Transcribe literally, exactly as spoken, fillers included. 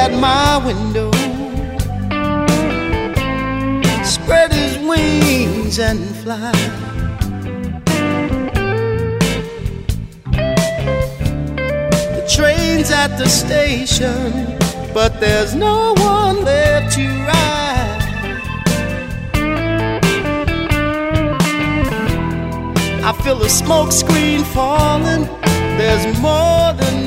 at my window, spread his wings and fly. The train's at the station, but there's no one left to ride. I feel a smoke screen falling. There's more than